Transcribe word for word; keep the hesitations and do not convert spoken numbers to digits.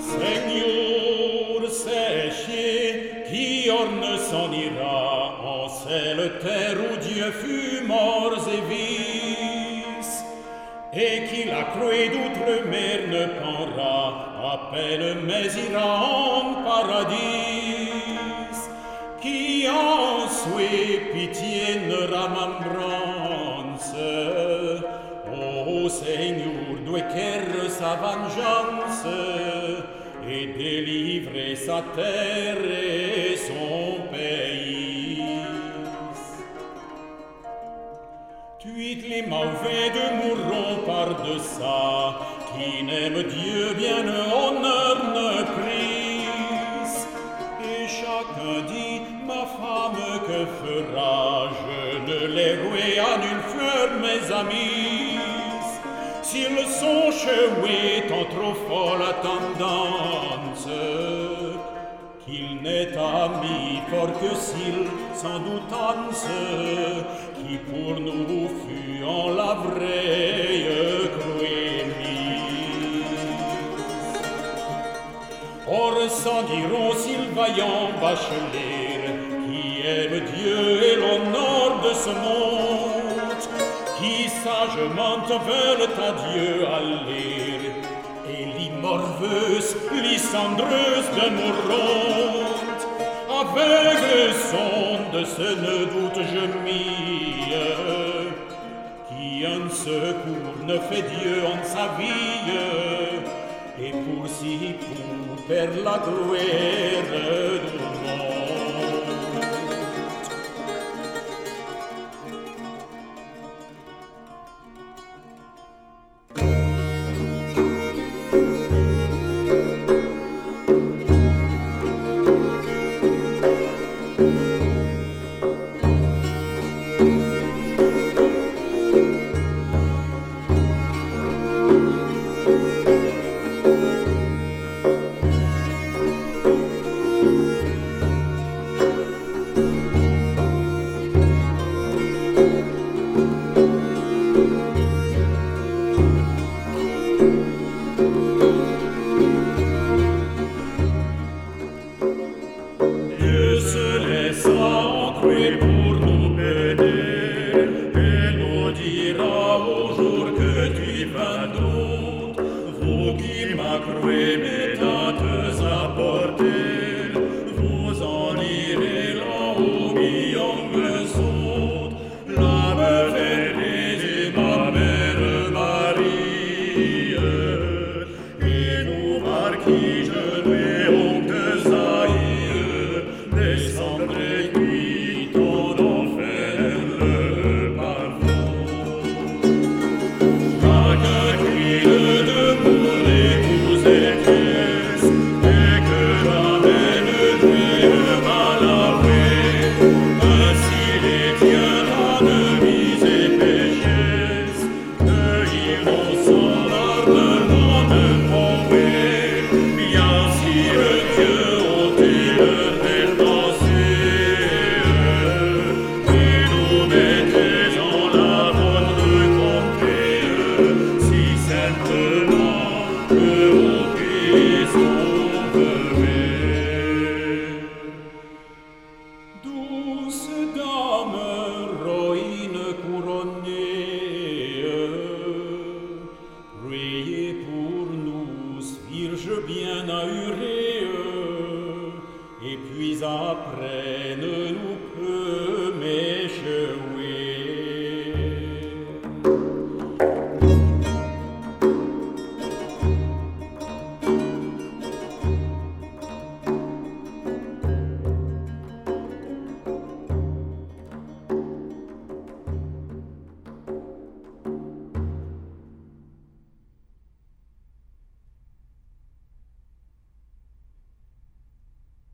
Seigneur séché, qui orne s'en ira en cette terre où Dieu fut mort et vis, et qui la cruée d'outre-mer ne pendra à peine, mais ira en paradis, qui en souhait pitié ne remembrance. Ô Seigneur, doit sa vengeance et délivrer sa terre et son pays. Tuit les mauvais de mourront par de ça, qui n'aime Dieu bien honneur ne prise. Et chacun dit, ma femme que fera-je, ne les rouer à nulle fleur mes amis. S'ils sont chevés en trop folle tendance, qu'il n'est ami fort que s'il sans doutance, qui pour nous fut en la vraie cruelle mise. Or sans diront s'ils vaillants bacheliers, qui aiment Dieu et l'honneur de ce monde, qui sagement veulent à Dieu aller, et l'immorveuse, l'issandreuse de mourante, aveugle sont de ce ne doute je mie, qui un secours ne fait Dieu en sa vie, et pour si pour perdre la gloire du monde. Et puis après ne nous peut